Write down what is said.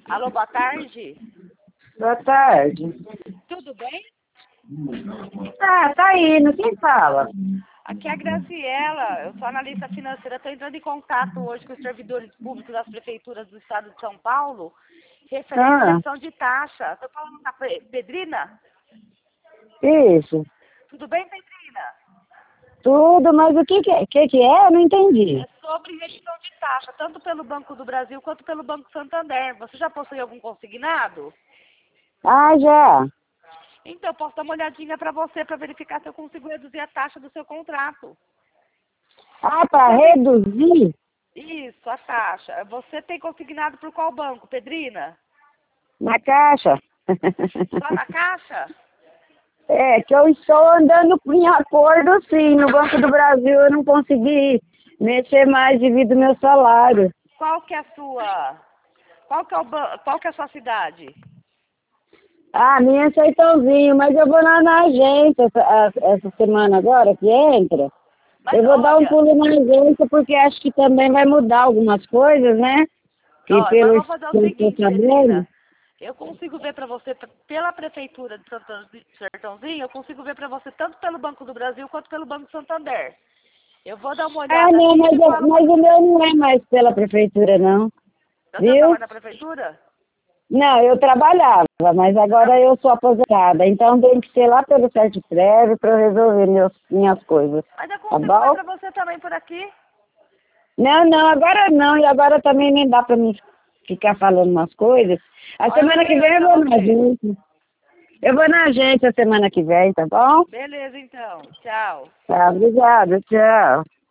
Alô, boa tarde. Boa tarde. Tudo bem? Tá indo. Quem fala? Aqui é a Graciela, eu sou analista financeira. Estou entrando em contato hoje com os servidores públicos das prefeituras do estado de São Paulo, referente à eleição de taxa. Estou falando com a Pedrina? Isso. Tudo bem, Pedrina? Tudo, mas o que é? Eu não entendi. É sobre redução de taxa, tanto pelo Banco do Brasil quanto pelo Banco Santander. Você já possui algum consignado? Ah, já. Então, eu posso dar uma olhadinha para você, para verificar se eu consigo reduzir a taxa do seu contrato. Ah, para reduzir? Isso, a taxa. Você tem consignado por qual banco, Pedrina? Na caixa. Só na Caixa? É, que eu estou andando em acordo, sim. No Banco do Brasil eu não consegui mexer mais devido ao meu salário. Qual que é a sua... Qual que é a sua cidade? Ah, minha é Sertãozinho, mas eu vou lá na agência essa semana agora, que entra. Mas Eu vou dar um olha, pulo na agência porque acho que também vai mudar algumas coisas, né? Que ó, mas eu pelo vou fazer o que eu estou seguinte, sabendo. Pedrina. Eu consigo ver para você, pela Prefeitura de Sertãozinho, eu consigo ver para você tanto pelo Banco do Brasil quanto pelo Banco Santander. Eu vou dar uma Ah, olhada não, aqui mas, e falo mas com o você. meu não é mais pela prefeitura, não. Você não Viu? trabalha na Prefeitura? Não, eu trabalhava, mas agora eu sou aposentada. Então tem que ser lá pelo Sete Prévio para eu resolver minhas coisas. Mas eu Tá consigo ver bom? para você também por aqui. Não, agora não. E agora também nem dá para mim ficar falando umas coisas. A Ó, eu semana que mandei oi vem eu para vou na você. agência. Eu vou na agência semana que vem, tá bom? Beleza, então. Tchau. Tá, obrigada, tchau.